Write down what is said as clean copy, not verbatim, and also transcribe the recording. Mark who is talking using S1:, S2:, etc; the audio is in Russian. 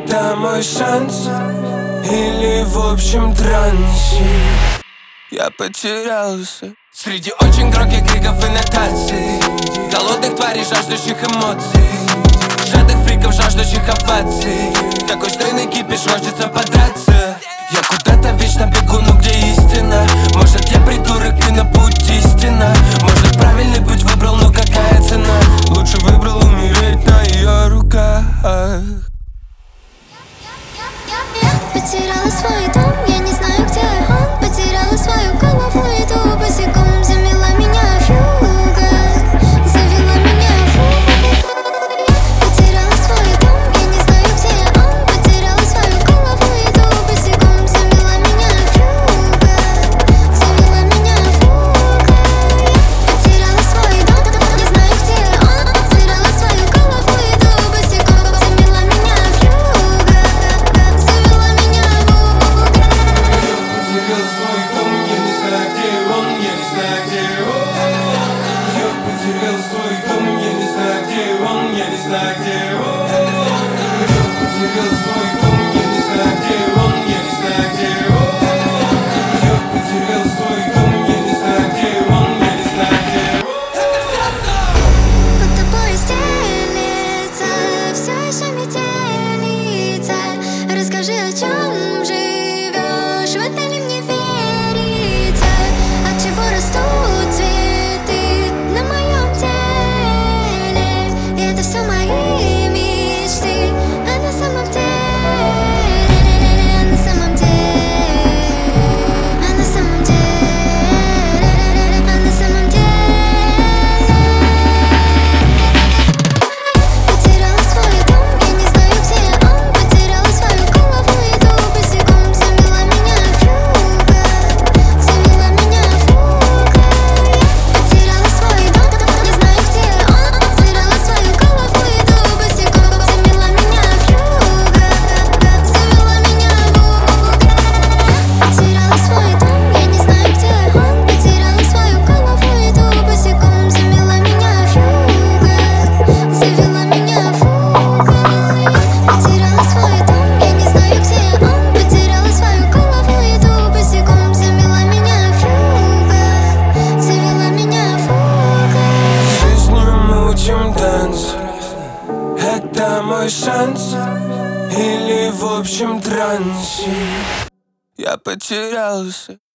S1: Это мой шанс или в общем трансе я потерялся среди очень громких криков и нотаций, голодных тварей, жаждущих эмоций, жадных фриков, жаждущих оваций. Такой стройный кипиш, хочется подраться. Я куда-то вечно бегу, но где истина? Может, я придурок и на пути истина? Может, правильный путь выбрал, но какая цена? Лучше выбрал умереть на ее руках.
S2: Потеряла свой дом, я не знаю, где он. Потеряла свою голову, иду босиком. Замела меня фьюга, завела меня фьюга. Потеряла свой дом, я не знаю, где он. Потеряла свою голову, иду босиком. Замела меня фьюга, завела меня фьюга. Потеряла свой дом, не знаю, где он. Потеряла свою голову, иду босиком. Замела меня фьюга, завела меня фьюга.
S1: Потерял свой дом, я не знаю, где он, я не знаю, где он. Я потерял свой дом, я не знаю, где он, я не знаю, где он. Я потерял свой дом, я не знаю, где он, я не знаю, где он. Я потерял свой дом, я не знаю, где он, я не знаю, где он.
S2: Под тобой стелится, все еще метелица. Расскажи, о чем живешь, в это ли мне верится? Отчего растут цветы на моем теле? И это все мои мечты, а на самом деле, а на самом деле, а на самом деле, а на самом деле. Потеряла свой дом, я не знаю, где он. Потеряла свою голову, иду босиком. Замела меня фьюга, завела меня фьюга. Потеряла свой дом, не знаю, где он. Потеряла свою голову, иду босиком. Замела меня фьюга, завела меня фьюга. Потеряла свой дом, я не знаю, где он. Потеряла свою голову, иду босиком. Замела меня фьюга, завела меня фьюга. Потеряла свой дом, я не знаю, где он. Потеряла свою голову, иду босиком. Замела меня фьюга, завела меня фьюга.
S1: Жизнью мы учим танц. Это мой шанс или в общем трансе я потерялся.